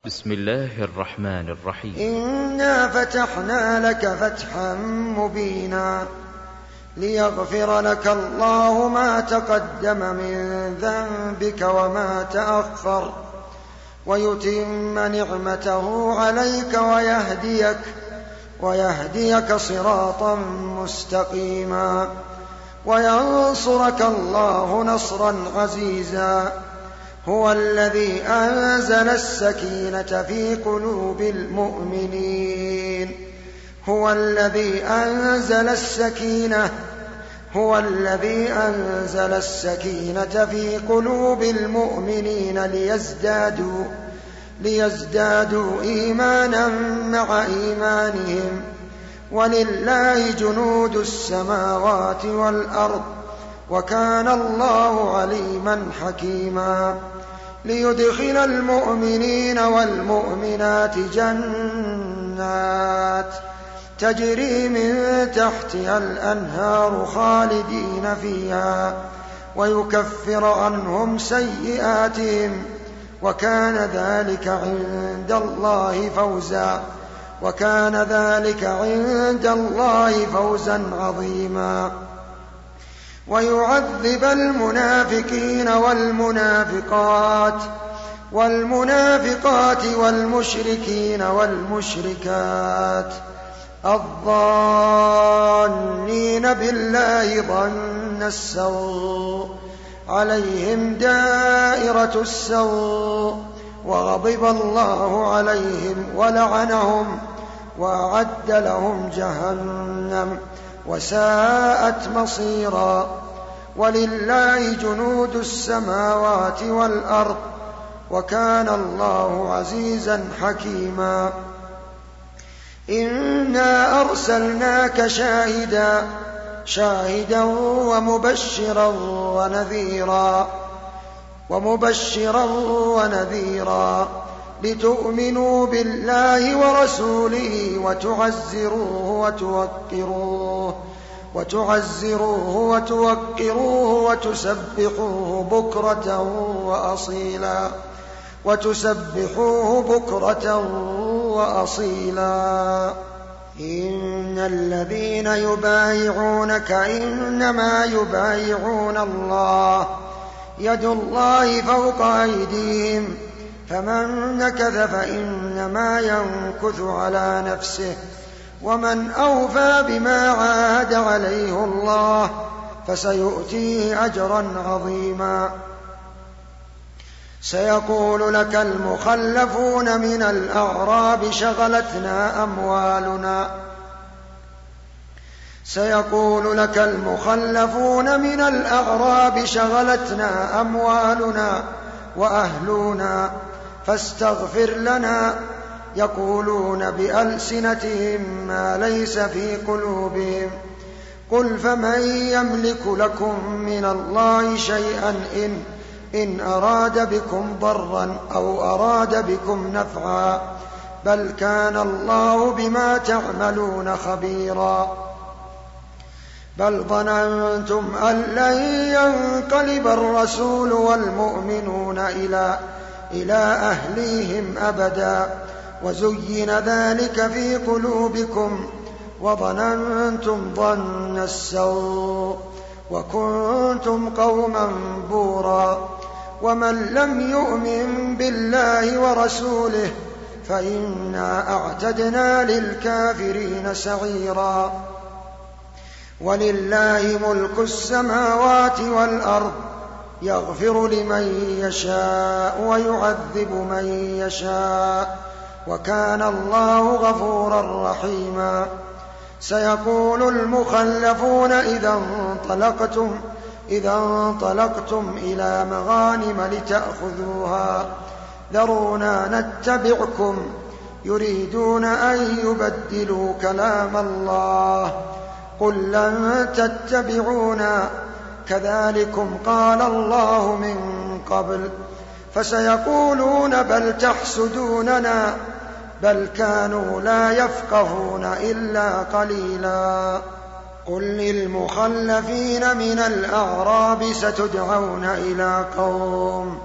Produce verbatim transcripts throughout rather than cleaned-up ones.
بسم الله الرحمن الرحيم. إنا فتحنا لك فتحا مبينا ليغفر لك الله ما تقدم من ذنبك وما تأخر ويتم نعمته عليك ويهديك ويهديك صراطا مستقيما وينصرك الله نصرا عزيزا. هو الذي أنزل السكينة في قلوب المؤمنين هو الذي أنزل السكينة هو الذي أنزل السكينة في قلوب المؤمنين ليزدادوا ليزدادوا إيمانا مع إيمانهم ولله جنود السماوات والأرض وكان الله عليما حكيما. ليدخل المؤمنين والمؤمنات جنات تجري من تحتها الأنهار خالدين فيها ويكفر عنهم سيئاتهم وكان ذلك عند الله فوزا وكان ذلك عند الله فوزا عظيما. ويعذب المنافقين والمنافقات والمنافقات والمشركين والمشركات الظانين بالله ظن السوء عليهم دائرة السوء وغضب الله عليهم ولعنهم وأعد لهم جهنم وساءت مصيرا. ولله جنود السماوات والأرض وكان الله عزيزا حكيما. إنا أرسلناك شاهدا شاهدا ومبشرا ونذيرا ومبشرا ونذيرا لتؤمنوا بالله ورسوله وتعزروه وتوقروه وتعزروه وتوقروه وتسبحوه بكرة وأصيلا وتسبحوه بكرة وأصيلا. إن الذين يبايعونك إنما يبايعون الله يد الله فوق أيديهم فمن نكث فإنما ينكث على نفسه ومن أوفى بما عاهد عليه الله فسيؤتيه أجرا عظيما. سيقول لك المخلفون من الأعراب شغلتنا أموالنا سيقول لك المخلفون من الأعراب شغلتنا أموالنا وأهلنا فاستغفر لنا يقولون بألسنتهم ما ليس في قلوبهم قل فمن يملك لكم من الله شيئا إن, إن أراد بكم ضرا أو أراد بكم نفعا بل كان الله بما تعملون خبيرا. بل ظننتم أن لن ينقلب الرسول والمؤمنون إلى إلى أهليهم أبدا وزين ذلك في قلوبكم وظننتم ظن السوء وكنتم قوما بورا. ومن لم يؤمن بالله ورسوله فإنا أعتدنا للكافرين سعيرا. ولله ملك السماوات والأرض يغفر لمن يشاء ويعذب من يشاء وكان الله غفورا رحيما. سيقول المخلفون إذا انطلقتم إذا انطلقتم إلى مغانم لتأخذوها ذرونا نتبعكم يريدون أن يبدلوا كلام الله قل لن تتبعونا كذلكم قال الله من قبل فسيقولون بل تحسدوننا بل كانوا لا يفقهون إلا قليلا. قل للمخلفين من الأعراب ستدعون إلى قوم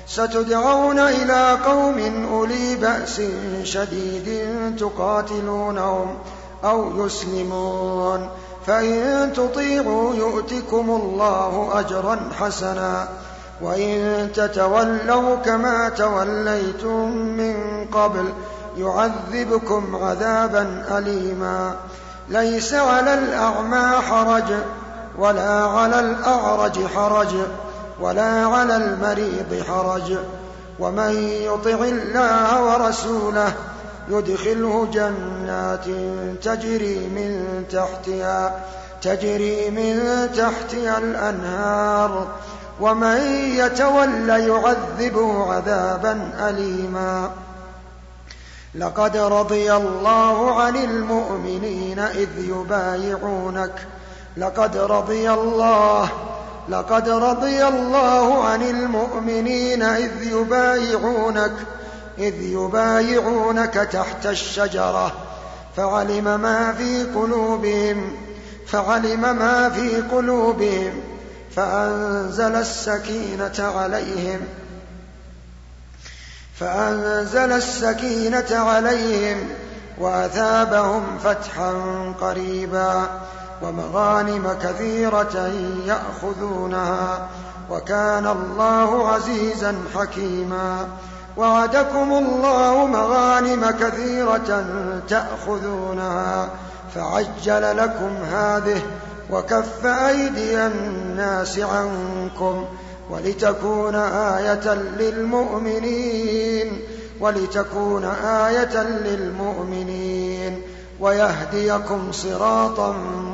ستدعون إلى قوم أولي بأس شديد تقاتلونهم أو يسلمون، فإن تطيعوا يؤتكم الله أجرا حسنا، وإن تتولوا كما توليتم من قبل يعذبكم عذابا أليما. ليس على الأعمى حرج ولا على الأعرج حرج ولا على المريض حرج، ومن يطع الله ورسوله يدخله جنات تجري من تحتها تجري من تحتها الأنهار، ومن يتولى يعذبه عذابا أليما. لقد رضي الله عن المؤمنين إذ يبايعونك لقد رضي الله لقد رضي الله عن المؤمنين إذ يبايعونك إذ يبايعونك تحت الشجرة فعلم ما في قلوبهم فعلم ما في قلوبهم فأنزل السكينة عليهم فأنزل السكينة عليهم وأثابهم فتحا قريبا ومغانم كثيرة يأخذونها، وكان الله عزيزا حكيما. وعدكم الله مغانم كثيرة تأخذونها فعجل لكم هذه وكف أيدي الناس عنكم ولتكون آية للمؤمنين ولتكون آية للمؤمنين ويهديكم صراطا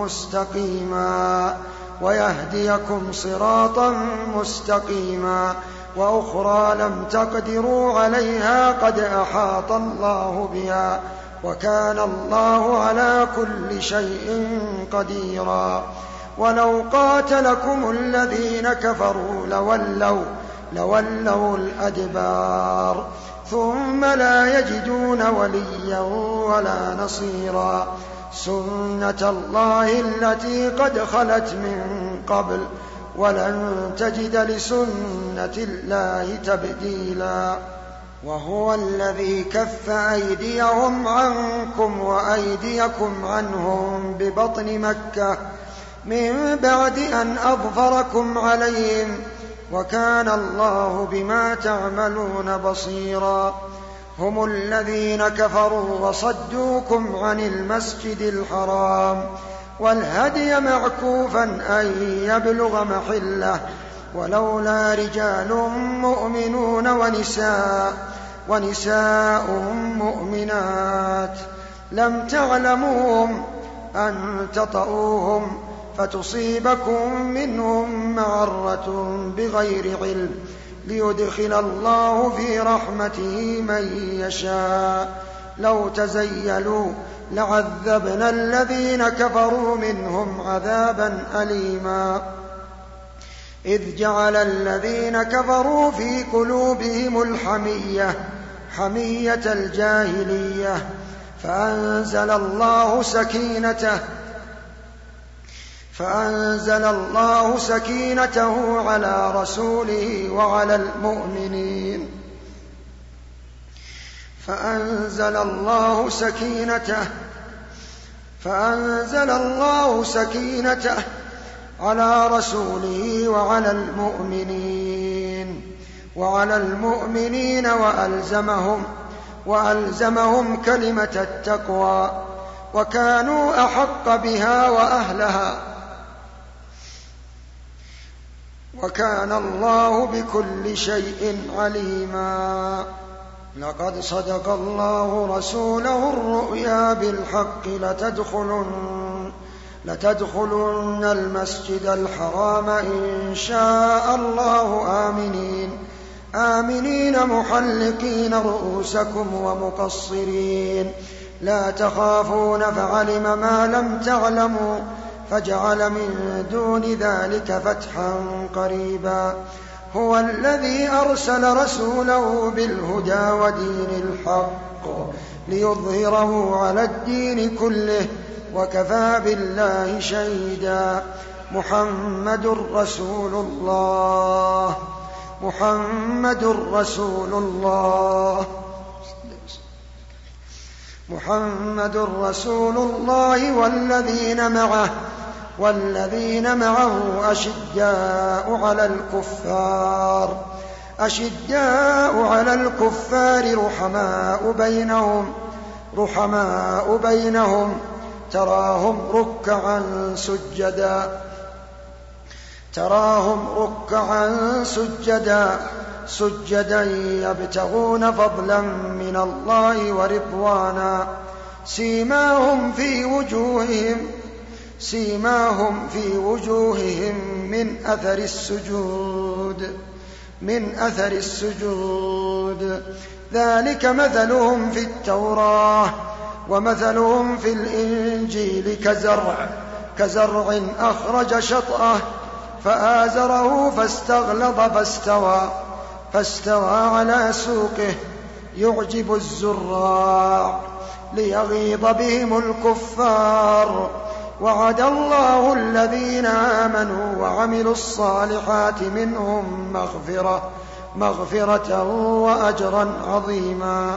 مستقيما ويهديكم صراطا مستقيما وأخرى لم تقدروا عليها قد أحاط الله بها وكان الله على كل شيء قديرا. ولو قاتلكم الذين كفروا لولوا, لولوا الأدبار ثم لا يجدون وليا ولا نصيرا. سنة الله التي قد خلت من قبل ولن تجد لسنة الله تبديلا. وهو الذي كف أيديهم عنكم وأيديكم عنهم ببطن مكة من بعد أن أظفركم عليهم وكان الله بما تعملون بصيرا. هم الذين كفروا وصدوكم عن المسجد الحرام والهدي معكوفا أن يبلغ محله ولولا رجال مؤمنون ونساء ونساء مؤمنات لم تعلموهم أن تطؤوهم فتصيبكم منهم معرة بغير علم ليدخل الله في رحمته من يشاء. لو تزيلوا لعذبنا الذين كفروا منهم عذابا أليما. إذ جعل الذين كفروا في قلوبهم الحمية حمية الجاهلية فأنزل الله سكينته فأنزل الله سكينته على رسوله وعلى المؤمنين فأنزل الله سكينته فأنزل الله سكينته على رسوله وعلى المؤمنين وعلى المؤمنين وألزمهم وألزمهم كلمة التقوى وكانوا أحق بها وأهلها وكان الله بكل شيء عليما. لقد صدق الله رسوله الرؤيا بالحق لتدخلن, لتدخلن المسجد الحرام إن شاء الله آمنين آمنين محلقين رؤوسكم ومقصرين لا تخافون فعلم ما لم تعلموا فجعل من دون ذلك فتحا قريبا. هو الذي أرسل رسوله بالهدى ودين الحق ليظهره على الدين كله وكفى بالله شهيدا. محمد رسول الله محمد رسول الله محمد رسول الله والذين معه والذين معه أشداء على الكفار أشداء على الكفار رحماء بينهم رحماء بينهم تراهم ركعا سجدا تراهم ركعا سجدا سجدا يبتغون فضلا من الله ورضوانا سيماهم في وجوههم سيماهم في وجوههم من أثر السجود من أثر السجود ذلك مثلهم في التوراة ومثلهم في الإنجيل كزرع كزرع أخرج شطأه فآزره فاستغلظ فاستوى فاستوى على سوقه يعجب الزراع ليغيظ بهم الكفار وعد الله الذين آمنوا وعملوا الصالحات منهم مغفرة مغفرة وأجرا عظيما.